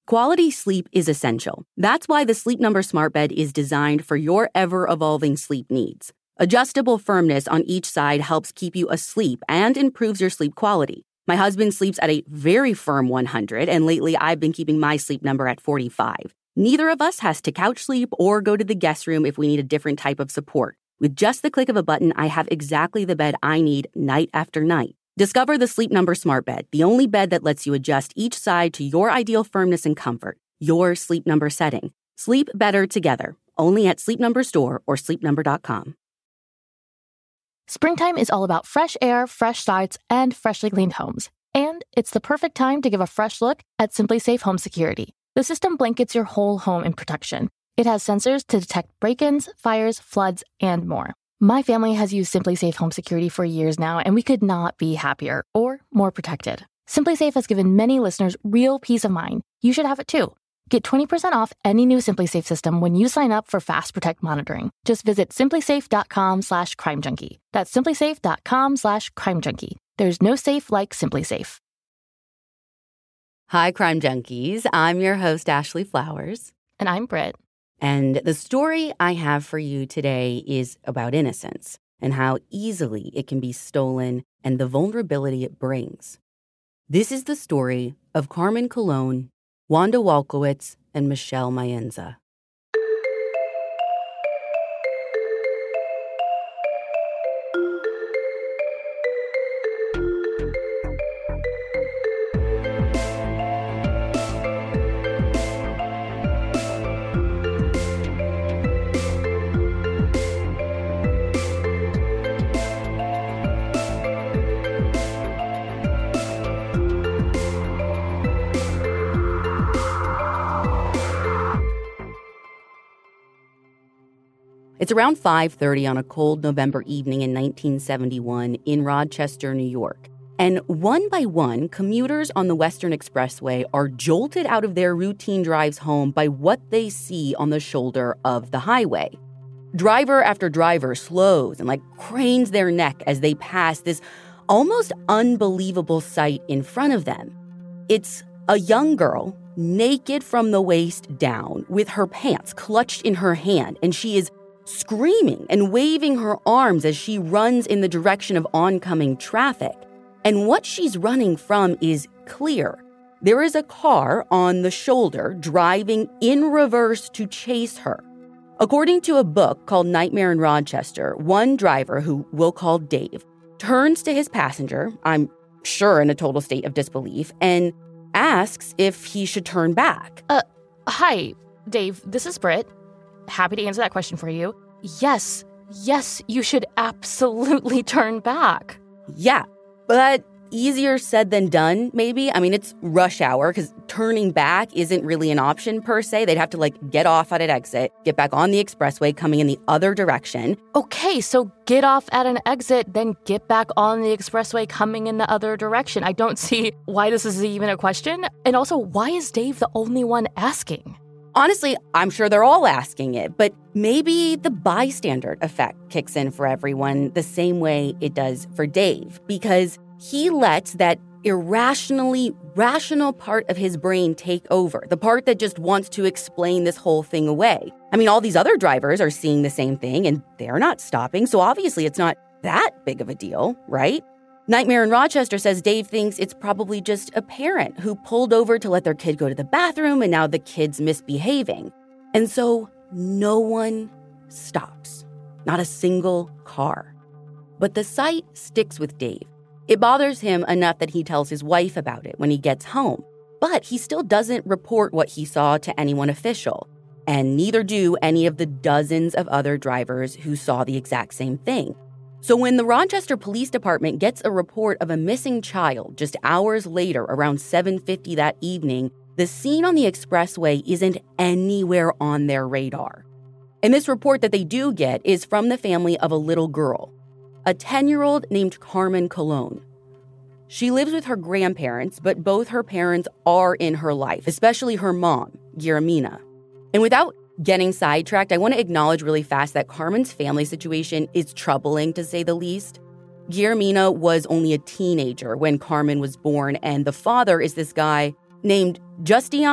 Quality sleep is essential. That's why the Sleep Number Smart Bed is designed for your ever-evolving sleep needs. Adjustable firmness on each side helps keep you asleep and improves your sleep quality. My husband sleeps at a very firm 100, and lately I've been keeping my sleep number at 45. Neither of us has to couch sleep or go to the guest room if we need a different type of support. With just the click of a button, I have exactly the bed I need night after night. Discover the Sleep Number Smart Bed, the only bed that lets you adjust each side to your ideal firmness and comfort, your Sleep Number setting. Sleep better together, only at Sleep Number Store or sleepnumber.com. Springtime is all about fresh air, fresh starts, and freshly cleaned homes. And it's the perfect time to give a fresh look at Simply Safe Home Security. The system blankets your whole home in protection. It has sensors to detect break-ins, fires, floods, and more. My family has used Simply Safe Home Security for years now, and we could not be happier or more protected. Simply Safe has given many listeners real peace of mind. You should have it too. Get 20% off any new Simply Safe system when you sign up for Fast Protect monitoring. Just visit simplysafe.com/crimejunkie. That's simplysafe.com/crimejunkie. There's no safe like Simply Safe. Hi, Crime Junkies. I'm your host, Ashley Flowers. And I'm Britt. And the story I have for you today is about innocence and how easily it can be stolen and the vulnerability it brings. This is the story of Carmen Colon, Wanda Walkowitz, and Michelle Mayenza. It's around 5:30 on a cold November evening in 1971 in Rochester, New York. And one by one, commuters on the Western Expressway are jolted out of their routine drives home by what they see on the shoulder of the highway. Driver after driver slows and cranes their neck as they pass this almost unbelievable sight in front of them. It's a young girl, naked from the waist down, with her pants clutched in her hand, and she is screaming and waving her arms as she runs in the direction of oncoming traffic. And what she's running from is clear. There is a car on the shoulder driving in reverse to chase her. According to a book called Nightmare in Rochester, one driver, who we'll call Dave, turns to his passenger, I'm sure in a total state of disbelief, and asks if he should turn back. Hi, Dave, this is Britt. Happy to answer that question for you. Yes, you should absolutely turn back. Yeah, but easier said than done, maybe. I mean, it's rush hour because turning back isn't really an option per se. They'd have to get off at an exit, get back on the expressway coming in the other direction. Okay, so get off at an exit, then get back on the expressway coming in the other direction. I don't see why this is even a question. And also, why is Dave the only one asking? Honestly, I'm sure they're all asking it, but maybe the bystander effect kicks in for everyone the same way it does for Dave, because he lets that irrationally rational part of his brain take over, the part that just wants to explain this whole thing away. I mean, all these other drivers are seeing the same thing, and they're not stopping, so obviously it's not that big of a deal, right? Nightmare in Rochester says Dave thinks it's probably just a parent who pulled over to let their kid go to the bathroom, and now the kid's misbehaving. And so no one stops. Not a single car. But the sight sticks with Dave. It bothers him enough that he tells his wife about it when he gets home. But he still doesn't report what he saw to anyone official. And neither do any of the dozens of other drivers who saw the exact same thing. So when the Rochester Police Department gets a report of a missing child just hours later, around 7:50 that evening, the scene on the expressway isn't anywhere on their radar. And this report that they do get is from the family of a little girl, a 10-year-old named Carmen Colon. She lives with her grandparents, but both her parents are in her life, especially her mom, Guillermina. And without getting sidetracked, I want to acknowledge really fast that Carmen's family situation is troubling, to say the least. Guillermina was only a teenager when Carmen was born, and the father is this guy named Justiano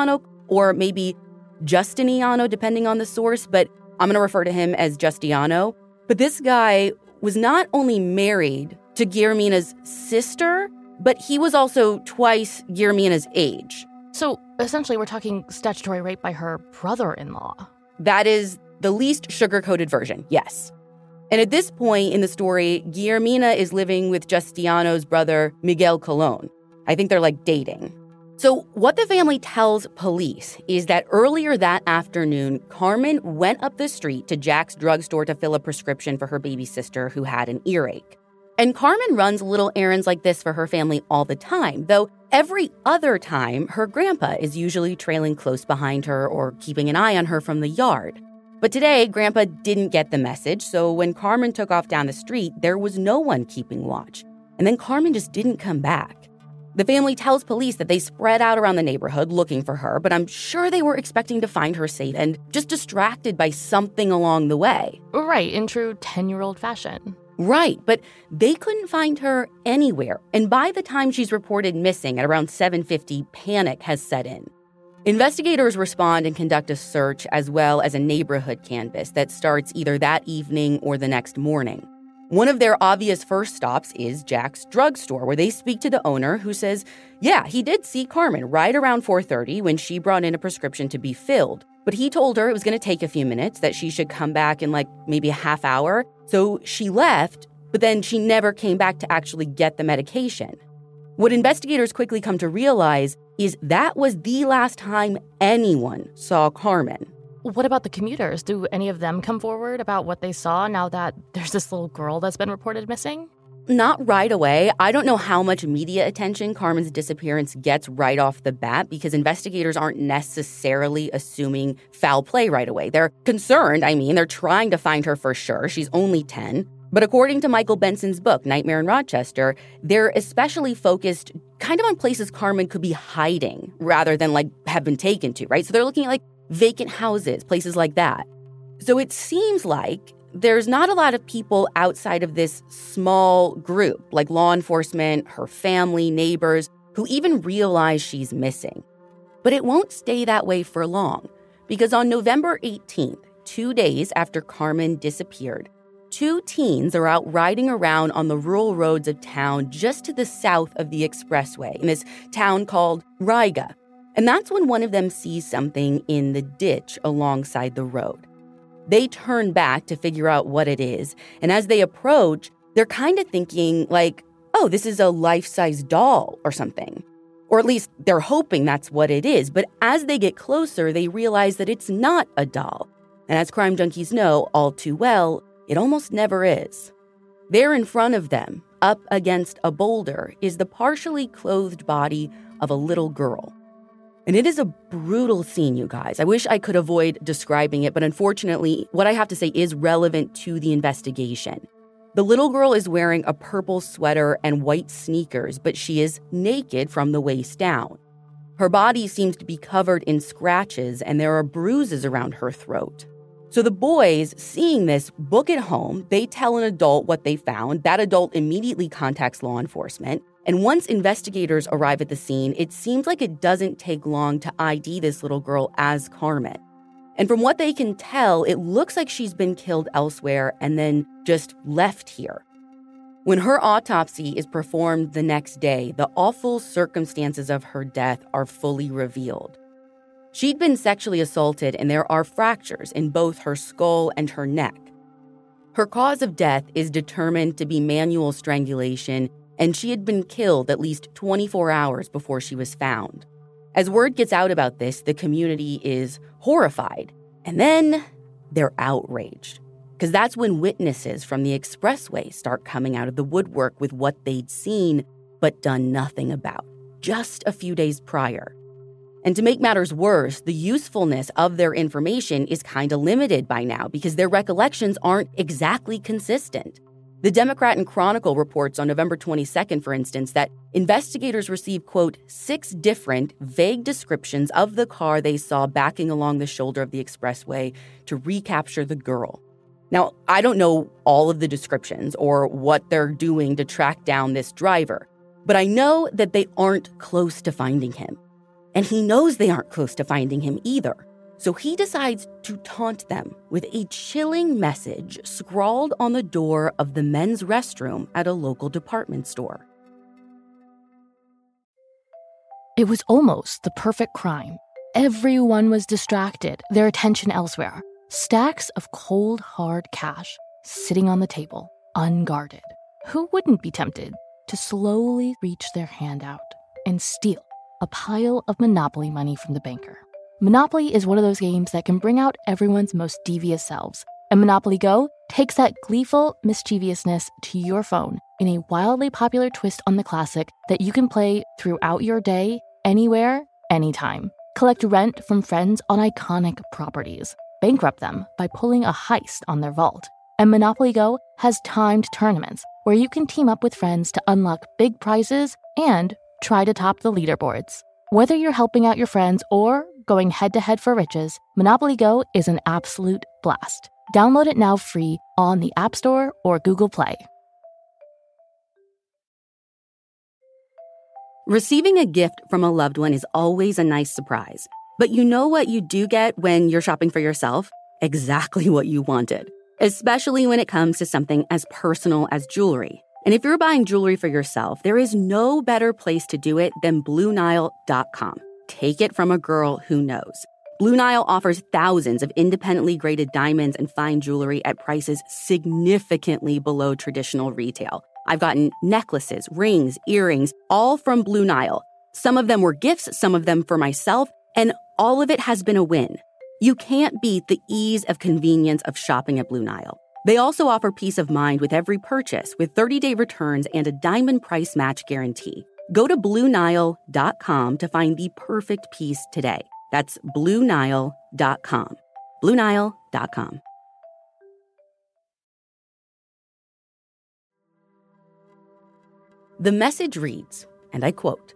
or maybe Justiniano, depending on the source, but I'm going to refer to him as Justiano. But this guy was not only married to Guillermina's sister, but he was also twice Guillermina's age. So essentially, we're talking statutory rape by her brother-in-law. That is the least sugar-coated version, yes. And at this point in the story, Guillermina is living with Justiano's brother, Miguel Colon. I think they're dating. So what the family tells police is that earlier that afternoon, Carmen went up the street to Jack's drugstore to fill a prescription for her baby sister who had an earache. And Carmen runs little errands like this for her family all the time, though every other time, her grandpa is usually trailing close behind her or keeping an eye on her from the yard. But today, Grandpa didn't get the message, so when Carmen took off down the street, there was no one keeping watch. And then Carmen just didn't come back. The family tells police that they spread out around the neighborhood looking for her, but I'm sure they were expecting to find her safe and just distracted by something along the way. Right, in true 10-year-old fashion. Right, but they couldn't find her anywhere. And by the time she's reported missing at around 7:50, panic has set in. Investigators respond and conduct a search as well as a neighborhood canvass that starts either that evening or the next morning. One of their obvious first stops is Jack's drugstore, where they speak to the owner, who says, yeah, he did see Carmen right around 4:30 when she brought in a prescription to be filled. But he told her it was going to take a few minutes, that she should come back in maybe a half hour. So she left, but then she never came back to actually get the medication. What investigators quickly come to realize is that was the last time anyone saw Carmen. What about the commuters? Do any of them come forward about what they saw now that there's this little girl that's been reported missing? Not right away. I don't know how much media attention Carmen's disappearance gets right off the bat because investigators aren't necessarily assuming foul play right away. They're concerned. They're trying to find her for sure. She's only 10. But according to Michael Benson's book, Nightmare in Rochester, they're especially focused kind of on places Carmen could be hiding rather than have been taken to, right? So they're looking at vacant houses, places like that. So it seems like there's not a lot of people outside of this small group, like law enforcement, her family, neighbors, who even realize she's missing. But it won't stay that way for long, because on November 18th, 2 days after Carmen disappeared, 2 teens are out riding around on the rural roads of town just to the south of the expressway in this town called Riga. And that's when one of them sees something in the ditch alongside the road. They turn back to figure out what it is, and as they approach, they're kind of thinking oh, this is a life-size doll or something. Or at least they're hoping that's what it is, but as they get closer, they realize that it's not a doll. And as crime junkies know all too well, it almost never is. There in front of them, up against a boulder, is the partially clothed body of a little girl. And it is a brutal scene, you guys. I wish I could avoid describing it, but unfortunately, what I have to say is relevant to the investigation. The little girl is wearing a purple sweater and white sneakers, but she is naked from the waist down. Her body seems to be covered in scratches, and there are bruises around her throat. So the boys, seeing this, book it home. They tell an adult what they found. That adult immediately contacts law enforcement. And once investigators arrive at the scene, it seems like it doesn't take long to ID this little girl as Carmen. And from what they can tell, it looks like she's been killed elsewhere and then just left here. When her autopsy is performed the next day, the awful circumstances of her death are fully revealed. She'd been sexually assaulted, and there are fractures in both her skull and her neck. Her cause of death is determined to be manual strangulation, and she had been killed at least 24 hours before she was found. As word gets out about this, the community is horrified, and then they're outraged. Because that's when witnesses from the expressway start coming out of the woodwork with what they'd seen but done nothing about, just a few days prior. And to make matters worse, the usefulness of their information is kind of limited by now because their recollections aren't exactly consistent. The Democrat and Chronicle reports on November 22nd, for instance, that investigators received, quote, 6 different vague descriptions of the car they saw backing along the shoulder of the expressway to recapture the girl. Now, I don't know all of the descriptions or what they're doing to track down this driver, but I know that they aren't close to finding him. And he knows they aren't close to finding him either. So he decides to taunt them with a chilling message scrawled on the door of the men's restroom at a local department store. It was almost the perfect crime. Everyone was distracted, their attention elsewhere. Stacks of cold, hard cash sitting on the table, unguarded. Who wouldn't be tempted to slowly reach their hand out and steal a pile of Monopoly money from the banker? Monopoly is one of those games that can bring out everyone's most devious selves. And Monopoly Go takes that gleeful mischievousness to your phone in a wildly popular twist on the classic that you can play throughout your day, anywhere, anytime. Collect rent from friends on iconic properties. Bankrupt them by pulling a heist on their vault. And Monopoly Go has timed tournaments where you can team up with friends to unlock big prizes and try to top the leaderboards. Whether you're helping out your friends or going head-to-head for riches, Monopoly Go is an absolute blast. Download it now free on the App Store or Google Play. Receiving a gift from a loved one is always a nice surprise. But you know what you do get when you're shopping for yourself? Exactly what you wanted, especially when it comes to something as personal as jewelry. And if you're buying jewelry for yourself, there is no better place to do it than BlueNile.com. Take it from a girl who knows. Blue Nile offers thousands of independently graded diamonds and fine jewelry at prices significantly below traditional retail. I've gotten necklaces, rings, earrings, all from Blue Nile. Some of them were gifts, some of them for myself, and all of it has been a win. You can't beat the ease of convenience of shopping at Blue Nile. They also offer peace of mind with every purchase, with 30-day returns and a diamond price match guarantee. Go to BlueNile.com to find the perfect piece today. That's BlueNile.com. BlueNile.com. The message reads, and I quote,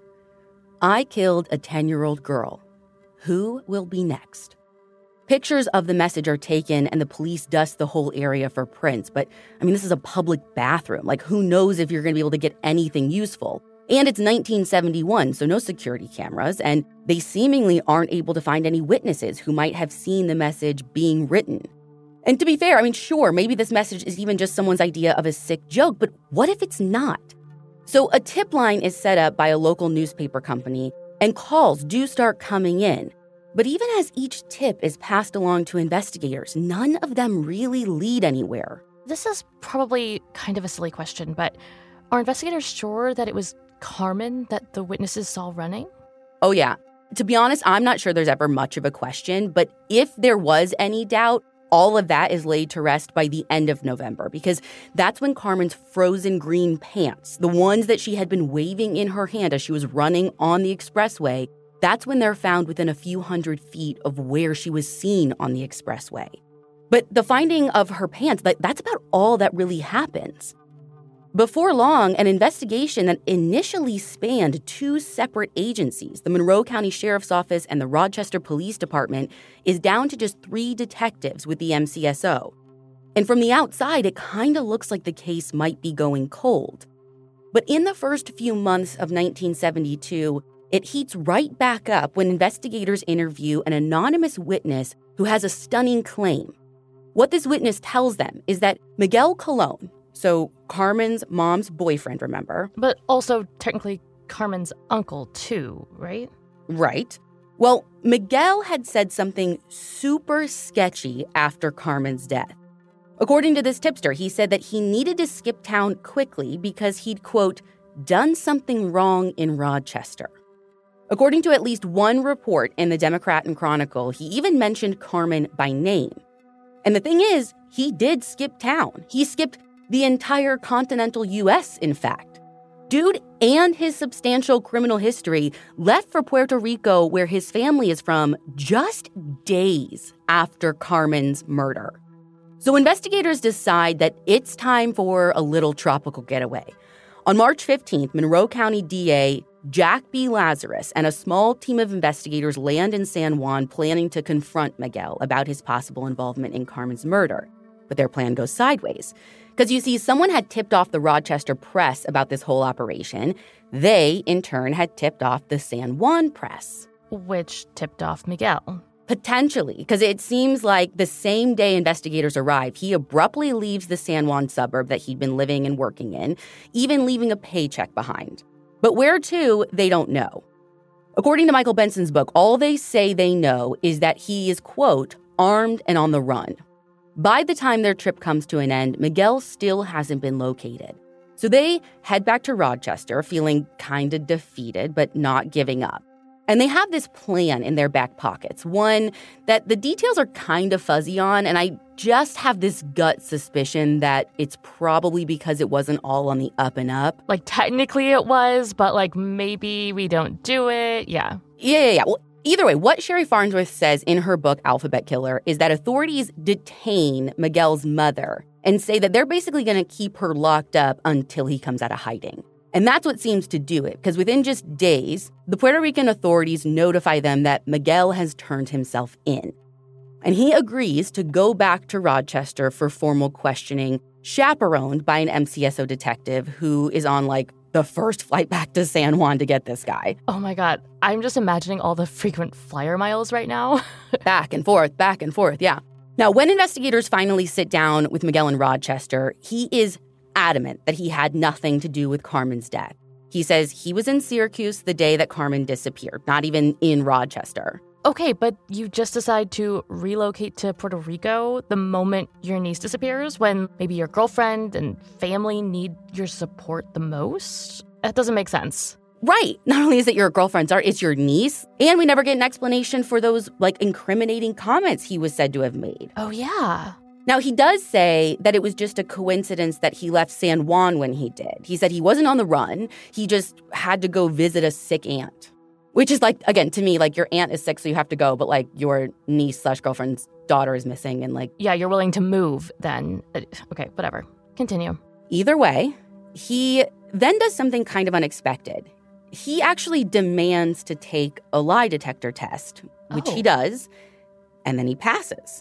"I killed a 10-year-old girl. Who will be next?" Pictures of the message are taken and the police dust the whole area for prints. But, this is a public bathroom. Who knows if you're going to be able to get anything useful? And it's 1971, so no security cameras, and they seemingly aren't able to find any witnesses who might have seen the message being written. And to be fair, sure, maybe this message is even just someone's idea of a sick joke, but what if it's not? So a tip line is set up by a local newspaper company, and calls do start coming in. But even as each tip is passed along to investigators, none of them really lead anywhere. This is probably kind of a silly question, but are investigators sure that it was Carmen that the witnesses saw running? Oh, yeah. To be honest, I'm not sure there's ever much of a question, but if there was any doubt, all of that is laid to rest by the end of November, because that's when Carmen's frozen green pants, the ones that she had been waving in her hand as she was running on the expressway, that's when they're found within a few hundred feet of where she was seen on the expressway. But the finding of her pants, that's about all that really happens. Before long, an investigation that initially spanned two separate agencies, the Monroe County Sheriff's Office and the Rochester Police Department, is down to just 3 detectives with the MCSO. And from the outside, it kind of looks like the case might be going cold. But in the first few months of 1972, it heats right back up when investigators interview an anonymous witness who has a stunning claim. What this witness tells them is that Miguel Colon, so Carmen's mom's boyfriend, remember? But also technically Carmen's uncle too, right? Right. Well, Miguel had said something super sketchy after Carmen's death. According to this tipster, he said that he needed to skip town quickly because he'd, quote, done something wrong in Rochester. According to at least one report in the Democrat and Chronicle, he even mentioned Carmen by name. And the thing is, he did skip town. He skipped the entire continental U.S., in fact. Dude and his substantial criminal history left for Puerto Rico, where his family is from, just days after Carmen's murder. So investigators decide that it's time for a little tropical getaway. On March 15th, Monroe County DA Jack B. Lazarus and a small team of investigators land in San Juan planning to confront Miguel about his possible involvement in Carmen's murder. But their plan goes sideways. Because you see, someone had tipped off the Rochester press about this whole operation. They, in turn, had tipped off the San Juan press. Which tipped off Miguel. Potentially, because it seems like the same day investigators arrive, he abruptly leaves the San Juan suburb that he'd been living and working in, even leaving a paycheck behind. But where to, they don't know. According to Michael Benson's book, all they say they know is that he is, quote, armed and on the run. By the time their trip comes to an end, Miguel still hasn't been located. So they head back to Rochester, feeling kind of defeated, but not giving up. And they have this plan in their back pockets, one that the details are kind of fuzzy on, and I just have this gut suspicion that it's probably because it wasn't all on the up and up. Like, technically it was, but, like, maybe we don't do it. Yeah. Yeah. Well, either way, what Sherry Farnsworth says in her book, Alphabet Killer, is that authorities detain Miguel's mother and say that they're basically going to keep her locked up until he comes out of hiding. And that's what seems to do it, because within just days, the Puerto Rican authorities notify them that Miguel has turned himself in. And he agrees to go back to Rochester for formal questioning, chaperoned by an MCSO detective who is on, like, the first flight back to San Juan to get this guy. Oh my God, I'm just imagining all the frequent flyer miles right now. Back and forth, yeah. Now, when investigators finally sit down with Miguel in Rochester, he is adamant that he had nothing to do with Carmen's death. He says he was in Syracuse the day that Carmen disappeared, not even in Rochester. Okay, but you just decide to relocate to Puerto Rico the moment your niece disappears, when maybe your girlfriend and family need your support the most? That doesn't make sense. Right. Not only is it your girlfriend's art, it's your niece. And we never get an explanation for those, like, incriminating comments he was said to have made. Oh, yeah. Now, he does say that it was just a coincidence that he left San Juan when he did. He said he wasn't on the run. He just had to go visit a sick aunt. Which is, like, again, to me, like, your aunt is sick, so you have to go. But, like, your niece/girlfriend's daughter is missing and, like... Yeah, you're willing to move then. Okay, whatever. Continue. Either way, he then does something kind of unexpected. He actually demands to take a lie detector test, which he does, and then he passes.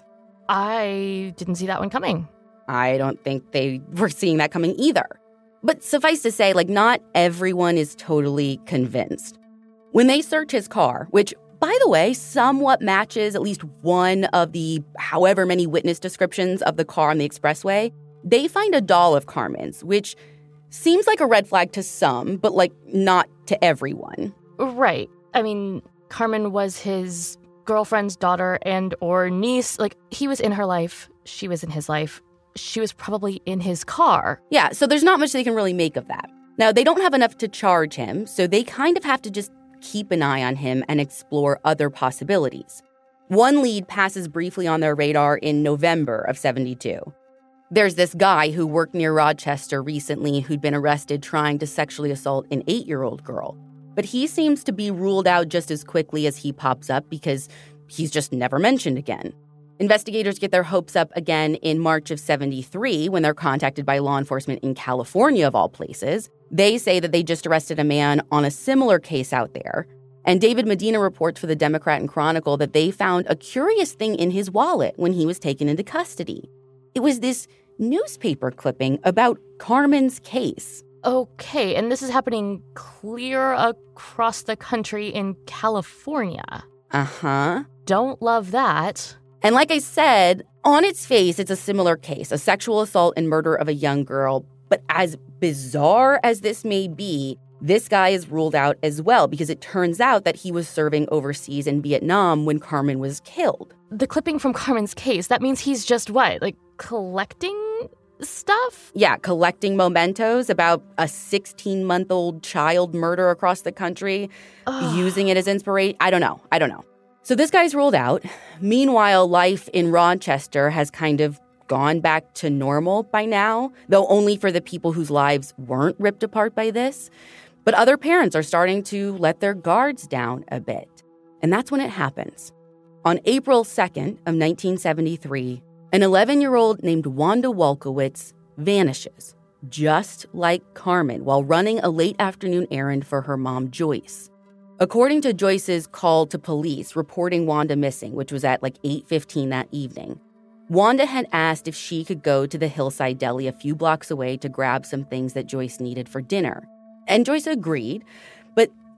I didn't see that one coming. I don't think they were seeing that coming either. But suffice to say, like, not everyone is totally convinced. When they search his car, which, by the way, somewhat matches at least one of the however many witness descriptions of the car on the expressway, they find a doll of Carmen's, which seems like a red flag to some, but, like, not to everyone. Right. I mean, Carmen was his girlfriend's daughter and or niece. Like, he was in her life. She was in his life. She was probably in his car. Yeah, so there's not much they can really make of that. Now, they don't have enough to charge him, so they kind of have to just keep an eye on him and explore other possibilities. One lead passes briefly on their radar in November of '72. There's this guy who worked near Rochester recently who'd been arrested trying to sexually assault an 8-year-old girl. But he seems to be ruled out just as quickly as he pops up because he's just never mentioned again. Investigators get their hopes up again in March of '73 when they're contacted by law enforcement in California, of all places. They say that they just arrested a man on a similar case out there. And David Medina reports for the Democrat and Chronicle that they found a curious thing in his wallet when he was taken into custody. It was this newspaper clipping about Carmen's case. Okay, and this is happening clear across the country in California. Uh-huh. Don't love that. And like I said, on its face, it's a similar case, a sexual assault and murder of a young girl. But as bizarre as this may be, this guy is ruled out as well because it turns out that he was serving overseas in Vietnam when Carmen was killed. The clipping from Carmen's case, that means he's just what? Like, collecting stuff? Yeah, collecting mementos about a 16-month-old child murder across the country, using it as inspiration. I don't know. So this guy's ruled out. Meanwhile, life in Rochester has kind of gone back to normal by now, though only for the people whose lives weren't ripped apart by this. But other parents are starting to let their guards down a bit. And that's when it happens. On April 2nd of 1973, an 11-year-old named Wanda Wolkowitz vanishes, just like Carmen, while running a late afternoon errand for her mom, Joyce. According to Joyce's call to police reporting Wanda missing, which was at like 8:15 that evening, Wanda had asked if she could go to the Hillside Deli a few blocks away to grab some things that Joyce needed for dinner. And Joyce agreed, but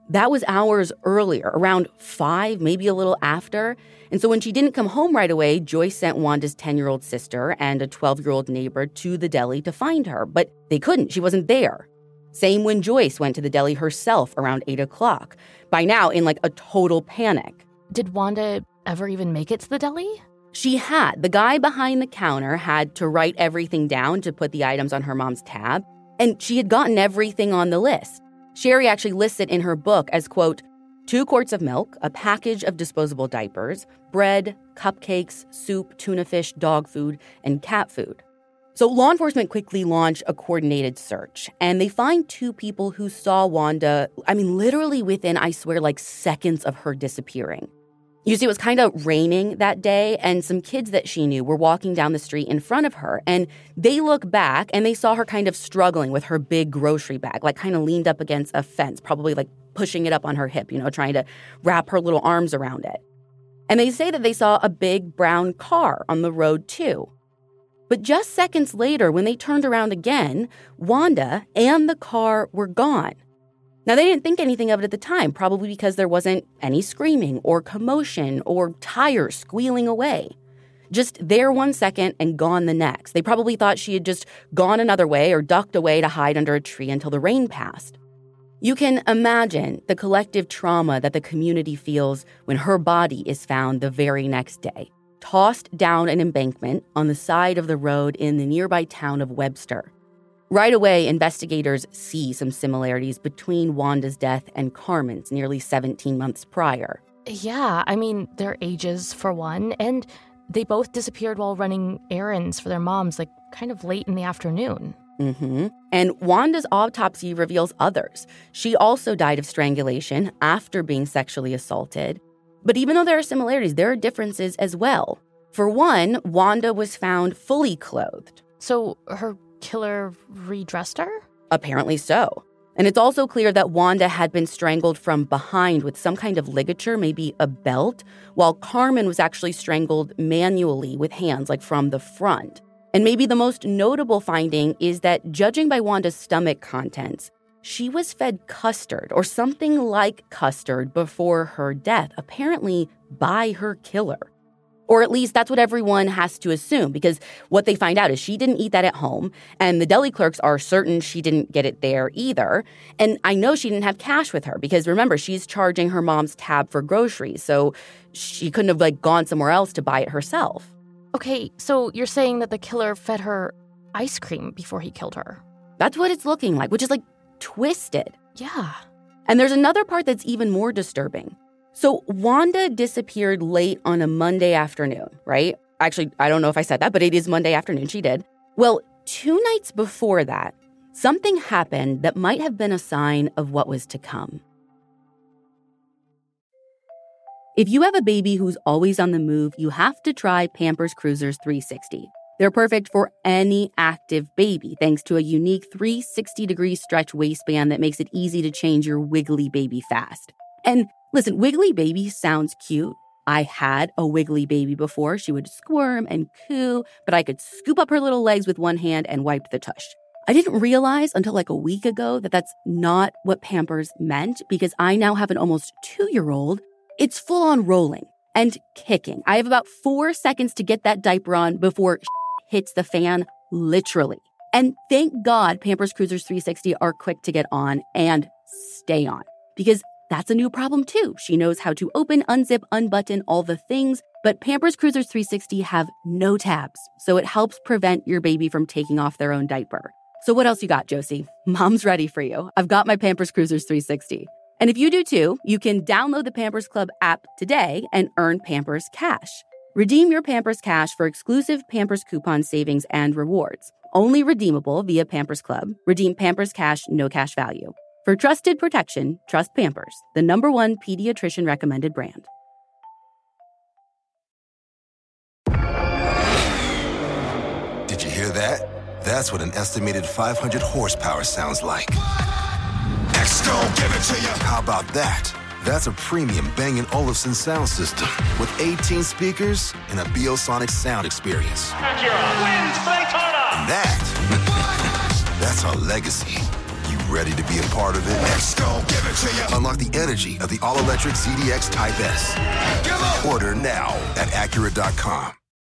That was hours earlier, around 5, maybe a little after. And so when she didn't come home right away, Joyce sent Wanda's 10-year-old sister and a 12-year-old neighbor to the deli to find her. But they couldn't. She wasn't there. Same when Joyce went to the deli herself around 8 o'clock. By now, in like a total panic. Did Wanda ever even make it to the deli? She had. The guy behind the counter had to write everything down to put the items on her mom's tab. And she had gotten everything on the list. Sherry actually lists it in her book as, quote, 2 quarts of milk, a package of disposable diapers, bread, cupcakes, soup, tuna fish, dog food, and cat food. So law enforcement quickly launched a coordinated search, and they find 2 people who saw Wanda, literally within, I swear, like seconds of her disappearing. You see, it was kind of raining that day, and some kids that she knew were walking down the street in front of her, and they look back, and they saw her kind of struggling with her big grocery bag, like kind of leaned up against a fence, probably like pushing it up on her hip, trying to wrap her little arms around it. And they say that they saw a big brown car on the road, too. But just seconds later, when they turned around again, Wanda and the car were gone. Now, they didn't think anything of it at the time, probably because there wasn't any screaming or commotion or tires squealing away. Just there one second and gone the next. They probably thought she had just gone another way or ducked away to hide under a tree until the rain passed. You can imagine the collective trauma that the community feels when her body is found the very next day, tossed down an embankment on the side of the road in the nearby town of Webster. Right away, investigators see some similarities between Wanda's death and Carmen's nearly 17 months prior. Yeah, their ages, for one, and they both disappeared while running errands for their moms, like kind of late in the afternoon. Mm-hmm. And Wanda's autopsy reveals others. She also died of strangulation after being sexually assaulted. But even though there are similarities, there are differences as well. For one, Wanda was found fully clothed. So her killer redressed her? Apparently so. And it's also clear that Wanda had been strangled from behind with some kind of ligature, maybe a belt, while Carmen was actually strangled manually with hands, like from the front. And maybe the most notable finding is that, judging by Wanda's stomach contents, she was fed custard or something like custard before her death, apparently by her killer. Or at least that's what everyone has to assume, because what they find out is she didn't eat that at home, and the deli clerks are certain she didn't get it there either. And I know she didn't have cash with her, because remember, she's charging her mom's tab for groceries, so she couldn't have gone somewhere else to buy it herself. Okay, so you're saying that the killer fed her ice cream before he killed her? That's what it's looking like, which is twisted. Yeah. And there's another part that's even more disturbing. So Wanda disappeared late on a Monday afternoon, right? Actually, I don't know if I said that, but it is Monday afternoon. She did. Well, 2 nights before that, something happened that might have been a sign of what was to come. If you have a baby who's always on the move, you have to try Pampers Cruisers 360. They're perfect for any active baby, thanks to a unique 360-degree stretch waistband that makes it easy to change your wiggly baby fast. And listen, wiggly baby sounds cute. I had a wiggly baby before. She would squirm and coo, but I could scoop up her little legs with one hand and wipe the tush. I didn't realize until a week ago that that's not what Pampers meant, because I now have an almost 2-year-old. It's full on rolling and kicking. I have about 4 seconds to get that diaper on before hits the fan, literally. And thank God Pampers Cruisers 360 are quick to get on and stay on, because that's a new problem too. She knows how to open, unzip, unbutton, all the things, but Pampers Cruisers 360 have no tabs, so it helps prevent your baby from taking off their own diaper. So what else you got, Josie? Mom's ready for you. I've got my Pampers Cruisers 360. And if you do too, you can download the Pampers Club app today and earn Pampers Cash. Redeem your Pampers Cash for exclusive Pampers coupon savings and rewards. Only redeemable via Pampers Club. Redeem Pampers Cash, no cash value. For trusted protection, trust Pampers, the #1 pediatrician recommended brand. Did you hear that? That's what an estimated 500 horsepower sounds like. Next, go give it to you. How about that? That's a premium Bang & Olufsen sound system with 18 speakers and a Biosonic sound experience. Acura wins Daytona. And that's our legacy. You Ready to be a part of it? X gon' give it to you. Unlock the energy of the all-electric ZDX Type S. Order now at Acura.com.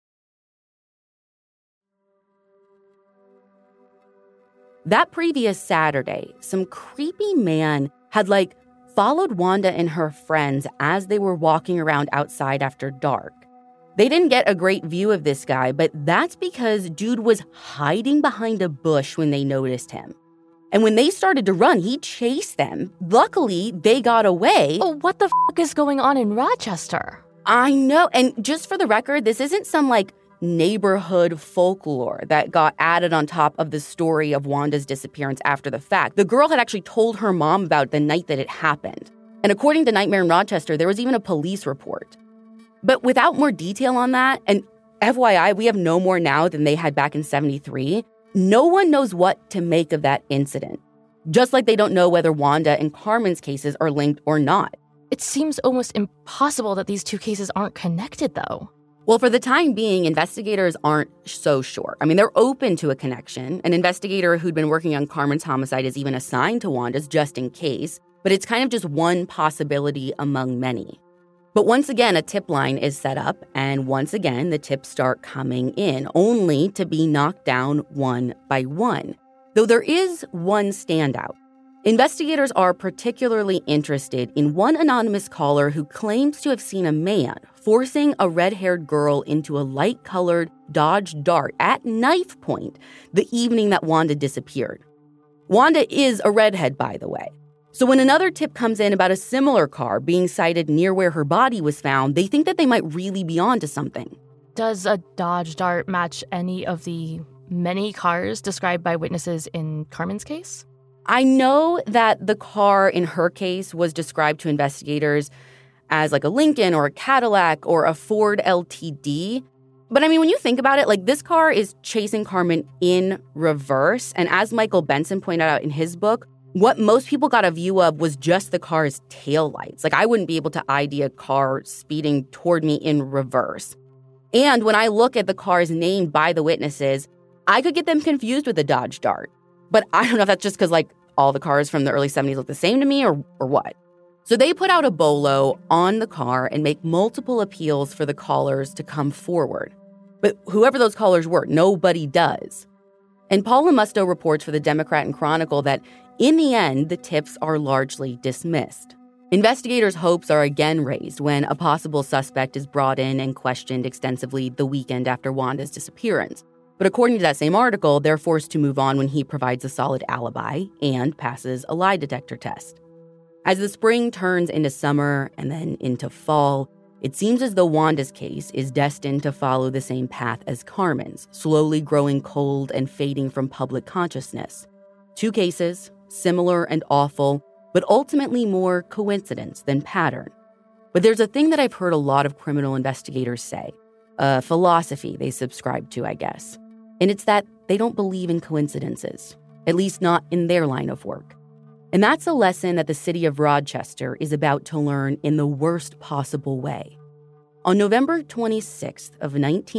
That previous Saturday, some creepy man had, followed Wanda and her friends as they were walking around outside after dark. They didn't get a great view of this guy, but that's because dude was hiding behind a bush when they noticed him. And when they started to run, he chased them. Luckily, they got away. Oh, what the is going on in Rochester? I know. And just for the record, this isn't some, neighborhood folklore that got added on top of the story of Wanda's disappearance after the fact. The girl had actually told her mom about the night that it happened. And according to Nightmare in Rochester, there was even a police report. But without more detail on that, and FYI, we have no more now than they had back in 73, no one knows what to make of that incident. Just like they don't know whether Wanda and Carmen's cases are linked or not. It seems almost impossible that these two cases aren't connected, though. Well, for the time being, investigators aren't so sure. I mean, they're open to a connection. An investigator who'd been working on Carmen's homicide is even assigned to Wanda's just in case. But it's kind of just one possibility among many. But once again, a tip line is set up, and once again, the tips start coming in, only to be knocked down one by one. Though there is one standout. Investigators are particularly interested in one anonymous caller who claims to have seen a man forcing a red-haired girl into a light-colored Dodge Dart at knife point the evening that Wanda disappeared. Wanda is a redhead, by the way. So when another tip comes in about a similar car being sighted near where her body was found, they think that they might really be onto something. Does a Dodge Dart match any of the many cars described by witnesses in Carmen's case? I know that the car in her case was described to investigators as a Lincoln or a Cadillac or a Ford LTD. But I mean, when you think about it, this car is chasing Carmen in reverse. And as Michael Benson pointed out in his book, what most people got a view of was just the car's taillights. I wouldn't be able to ID a car speeding toward me in reverse. And when I look at the cars named by the witnesses, I could get them confused with the Dodge Dart. But I don't know if that's just because, all the cars from the early 70s look the same to me or what. So they put out a bolo on the car and make multiple appeals for the callers to come forward. But whoever those callers were, nobody does. And Paula Musto reports for the Democrat and Chronicle that in the end, the tips are largely dismissed. Investigators' hopes are again raised when a possible suspect is brought in and questioned extensively the weekend after Wanda's disappearance. But according to that same article, they're forced to move on when he provides a solid alibi and passes a lie detector test. As the spring turns into summer and then into fall, it seems as though Wanda's case is destined to follow the same path as Carmen's, slowly growing cold and fading from public consciousness. Two cases, similar and awful, but ultimately more coincidence than pattern. But there's a thing that I've heard a lot of criminal investigators say, a philosophy they subscribe to, I guess. And it's that they don't believe in coincidences, at least not in their line of work. And that's a lesson that the city of Rochester is about to learn in the worst possible way. On November 26th of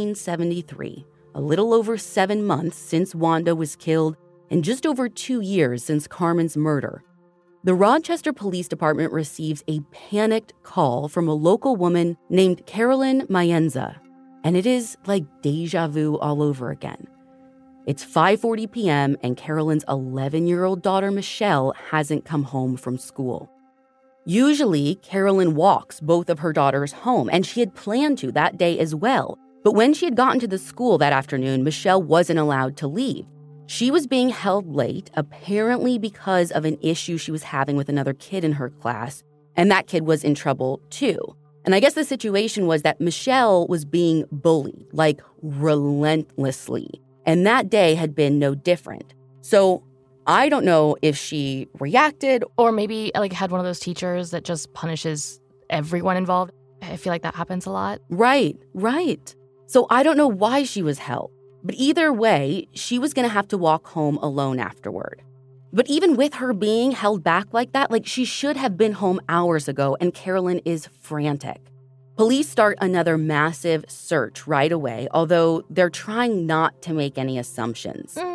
1973, a little over 7 months since Wanda was killed and just over 2 years since Carmen's murder, the Rochester Police Department receives a panicked call from a local woman named Carolyn Mayenza. And it is like deja vu all over again. It's 5:40 p.m. and Carolyn's 11-year-old daughter, Michelle, hasn't come home from school. Usually, Carolyn walks both of her daughters home, and she had planned to that day as well. But when she had gotten to the school that afternoon, Michelle wasn't allowed to leave. She was being held late, apparently because of an issue she was having with another kid in her class, and that kid was in trouble too. And I guess the situation was that Michelle was being bullied, relentlessly. And that day had been no different. So I don't know if she reacted. Or maybe had one of those teachers that just punishes everyone involved. I feel like that happens a lot. Right. So I don't know why she was held. But either way, she was going to have to walk home alone afterward. But even with her being held back like that, she should have been home hours ago, and Carolyn is frantic. Police start another massive search right away, although they're trying not to make any assumptions.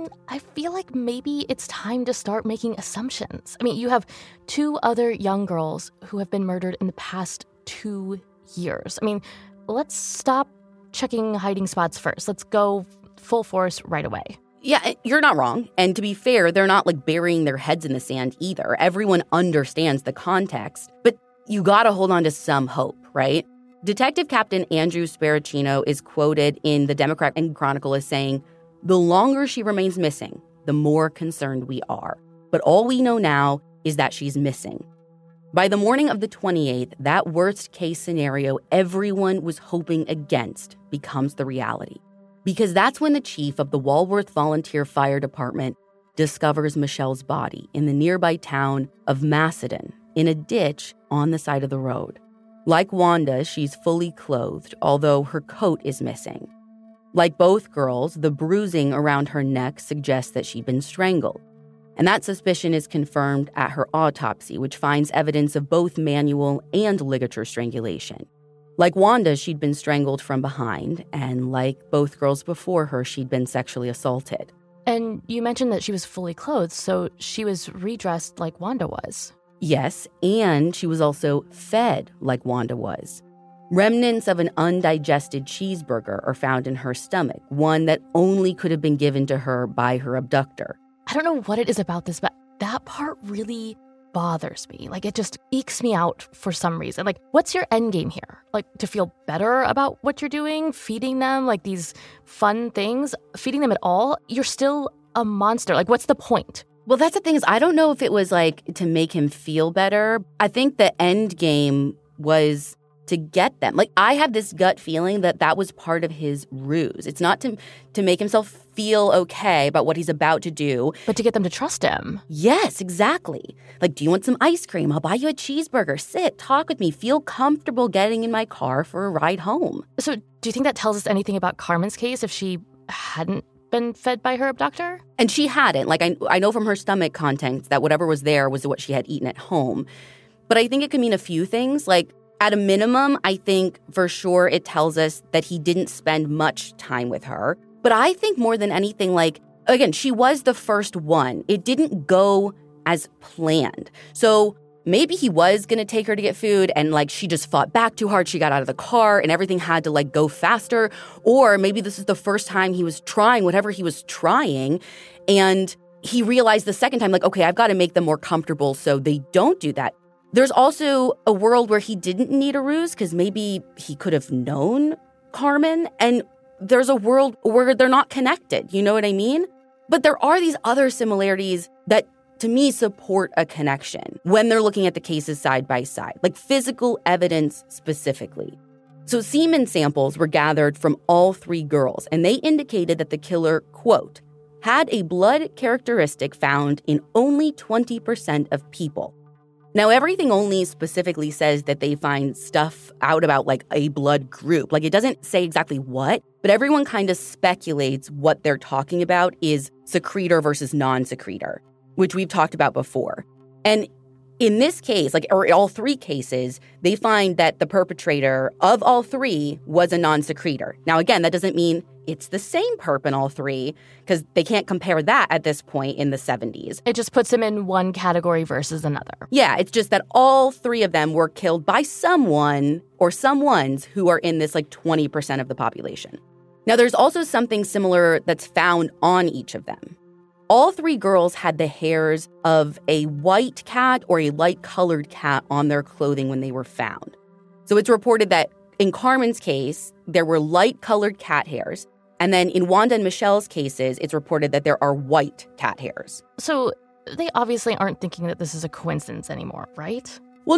mean, I feel like maybe it's time to start making assumptions. I mean, you have 2 other young girls who have been murdered in the past 2 years. I mean, let's stop checking hiding spots first. Let's go full force right away. Yeah, you're not wrong. And to be fair, they're not like burying their heads in the sand either. Everyone understands the context, but you gotta hold on to some hope, right? Detective Captain Andrew Sparacino is quoted in the Democrat and Chronicle as saying, "The longer she remains missing, the more concerned we are. But all we know now is that she's missing." By the morning of the 28th, that worst case scenario everyone was hoping against becomes the reality. Because that's when the chief of the Walworth Volunteer Fire Department discovers Michelle's body in the nearby town of Macedon in a ditch on the side of the road. Like Wanda, she's fully clothed, although her coat is missing. Like both girls, the bruising around her neck suggests that she'd been strangled. And that suspicion is confirmed at her autopsy, which finds evidence of both manual and ligature strangulation. Like Wanda, she'd been strangled from behind, and like both girls before her, she'd been sexually assaulted. And you mentioned that she was fully clothed, so she was redressed like Wanda was. Yes, and she was also fed like Wanda was. Remnants of an undigested cheeseburger are found in her stomach, one that only could have been given to her by her abductor. I don't know what it is about this, but that part really bothers me. Like, it just ekes me out for some reason. Like, what's your end game here? Like, to feel better about what you're doing? Feeding them, like, these fun things? Feeding them at all? You're still a monster. Like, what's the point? Well, that's the thing is I don't know if it was, like, to make him feel better. I think the end game was to get them. Like, I have this gut feeling that that was part of his ruse. It's not to make himself feel okay about what he's about to do. But to get them to trust him. Yes, exactly. Like, do you want some ice cream? I'll buy you a cheeseburger. Sit, talk with me. Feel comfortable getting in my car for a ride home. So do you think that tells us anything about Carmen's case if she hadn't been fed by her abductor? And she hadn't. Like, I know from her stomach contents that whatever was there was what she had eaten at home. But I think it could mean a few things. Like, at a minimum, I think for sure it tells us that he didn't spend much time with her. But I think more than anything, like, again, she was the first one. It didn't go as planned. So maybe he was going to take her to get food and, like, she just fought back too hard. She got out of the car and everything had to, like, go faster. Or maybe this is the first time he was trying whatever he was trying. And he realized the second time, like, okay, I've got to make them more comfortable so they don't do that. There's also a world where he didn't need a ruse because maybe he could have known Carmen. And there's a world where they're not connected. You know what I mean? But there are these other similarities that, to me, support a connection when they're looking at the cases side by side, like physical evidence specifically. So semen samples were gathered from all 3 girls, and they indicated that the killer, quote, had a blood characteristic found in only 20% of people. Now, everything only specifically says that they find stuff out about, like, a blood group. Like, it doesn't say exactly what, but everyone kind of speculates what they're talking about is secretor versus non-secretor, which we've talked about before. And in this case, like, or all 3 cases, they find that the perpetrator of all 3 was a non-secretor. Now, again, that doesn't mean it's the same perp in all 3, because they can't compare that at this point in the 70s. It just puts him in one category versus another. Yeah, it's just that all 3 of them were killed by someone or someones who are in this, like, 20% of the population. Now, there's also something similar that's found on each of them. All 3 girls had the hairs of a white cat or a light-colored cat on their clothing when they were found. So it's reported that in Carmen's case, there were light-colored cat hairs. And then in Wanda and Michelle's cases, it's reported that there are white cat hairs. So they obviously aren't thinking that this is a coincidence anymore, right? Well,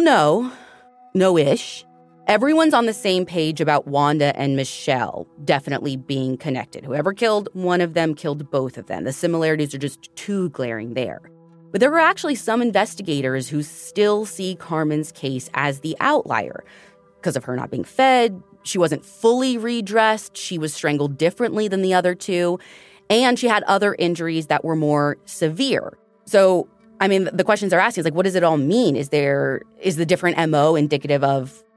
no-ish. Everyone's on the same page about Wanda and Michelle definitely being connected. Whoever killed one of them killed both of them. The similarities are just too glaring there. But there were actually some investigators who still see Carmen's case as the outlier. Because of her not being fed, she wasn't fully redressed, she was strangled differently than the other 2, and she had other injuries that were more severe. So, I mean, the questions they're asking is, like, what does it all mean? Is the different MO indicative of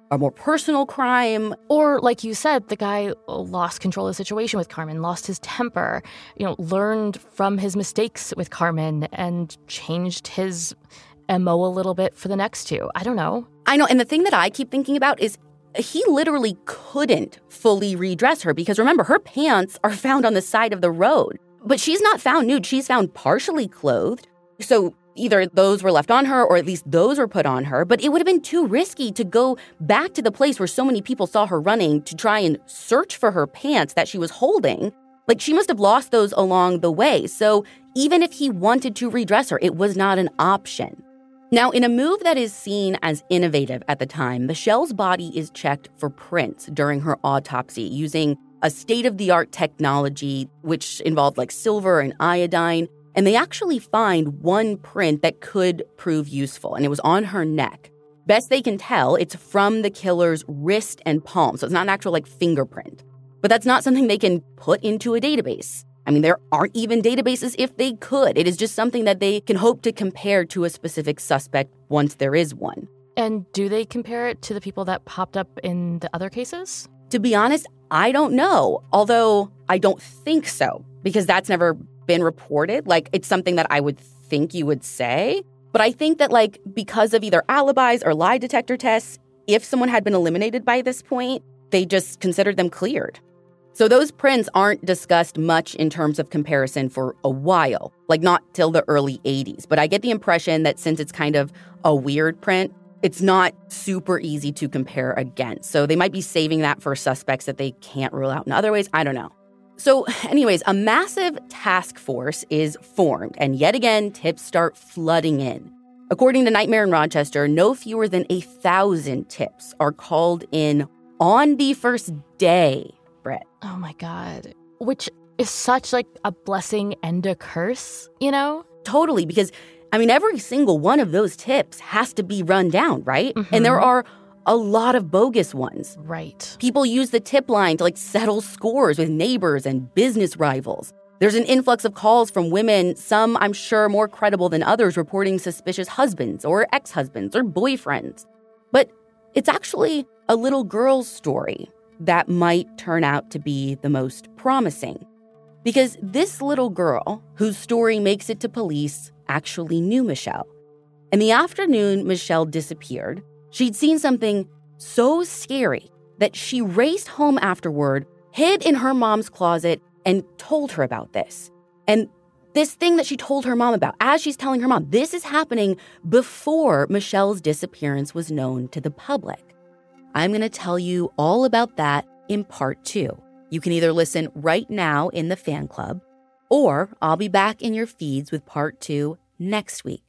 a more personal crime. Or, like you said, the guy lost control of the situation with Carmen, lost his temper, learned from his mistakes with Carmen and changed his MO a little bit for the next two. I don't know. I know. And the thing that I keep thinking about is he literally couldn't fully redress her because, remember, her pants are found on the side of the road. But she's not found nude. She's found partially clothed. So either those were left on her or at least those were put on her. But it would have been too risky to go back to the place where so many people saw her running to try and search for her pants that she was holding. Like, she must have lost those along the way. So even if he wanted to redress her, it was not an option. Now, in a move that is seen as innovative at the time, Michelle's body is checked for prints during her autopsy using a state-of-the-art technology which involved like silver and iodine. And they actually find one print that could prove useful, and it was on her neck. Best they can tell, it's from the killer's wrist and palm, so it's not an actual like fingerprint. But that's not something they can put into a database. I mean, there aren't even databases if they could. It is just something that they can hope to compare to a specific suspect once there is one. And do they compare it to the people that popped up in the other cases? To be honest, I don't know, although I don't think so, because that's never been reported. Like, it's something that I would think you would say. But I think that, like, because of either alibis or lie detector tests, if someone had been eliminated by this point, they just considered them cleared. So those prints aren't discussed much in terms of comparison for a while, like not till the early 80s. But I get the impression that since it's kind of a weird print, it's not super easy to compare against. So they might be saving that for suspects that they can't rule out in other ways. I don't know. So anyways, a massive task force is formed, and yet again, tips start flooding in. According to Nightmare in Rochester, no fewer than 1,000 tips are called in on the first day, Brett. Oh my God. Which is such like a blessing and a curse, you know? Totally, because, I mean, every single one of those tips has to be run down, right? Mm-hmm. And there are a lot of bogus ones. Right. People use the tip line to like settle scores with neighbors and business rivals. There's an influx of calls from women, some I'm sure more credible than others, reporting suspicious husbands or ex-husbands or boyfriends. But it's actually a little girl's story that might turn out to be the most promising. Because this little girl, whose story makes it to police, actually knew Michelle. And the afternoon Michelle disappeared, she'd seen something so scary that she raced home afterward, hid in her mom's closet, and told her about this. And this thing that she told her mom about, as she's telling her mom, this is happening before Michelle's disappearance was known to the public. I'm going to tell you all about that in part 2. You can either listen right now in the fan club, or I'll be back in your feeds with part 2 next week.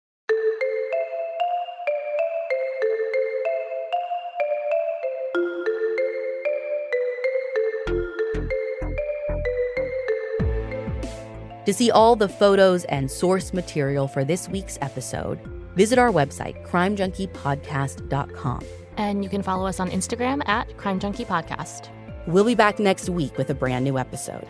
To see all the photos and source material for this week's episode, visit our website, crimejunkiepodcast.com. And you can follow us on Instagram at Crime Junkie Podcast. We'll be back next week with a brand new episode.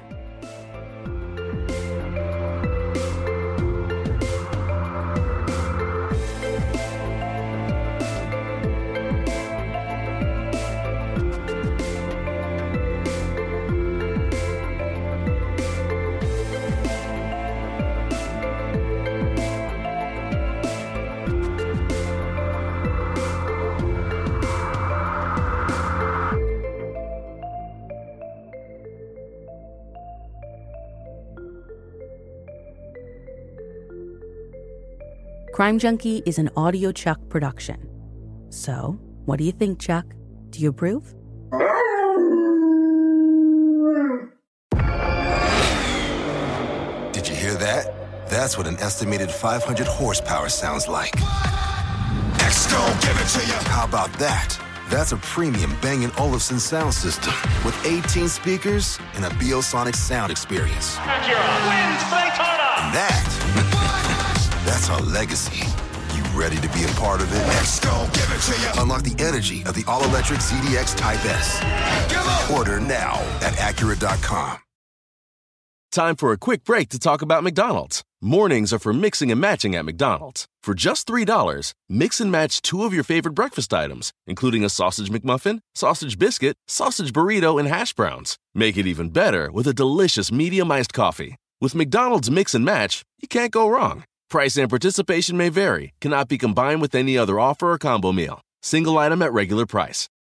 Crime Junkie is an Audio Chuck production. So, what do you think, Chuck? Do you approve? Did you hear that? That's what an estimated 500 horsepower sounds like. X-Gon, give it to you. How about that? That's a premium Bang & Olufsen sound system with 18 speakers and a Biosonic sound experience. Acura wins Daytona. And that's our legacy. You ready to be a part of it? X-Gon, give it to you. Unlock the energy of the all-electric ZDX Type S. Order now at Acura.com. Time for a quick break to talk about McDonald's. Mornings are for mixing and matching at McDonald's. For just $3, mix and match 2 of your favorite breakfast items, including a sausage McMuffin, sausage biscuit, sausage burrito, and hash browns. Make it even better with a delicious medium iced coffee. With McDonald's Mix and Match, you can't go wrong. Price and participation may vary. Cannot be combined with any other offer or combo meal. Single item at regular price.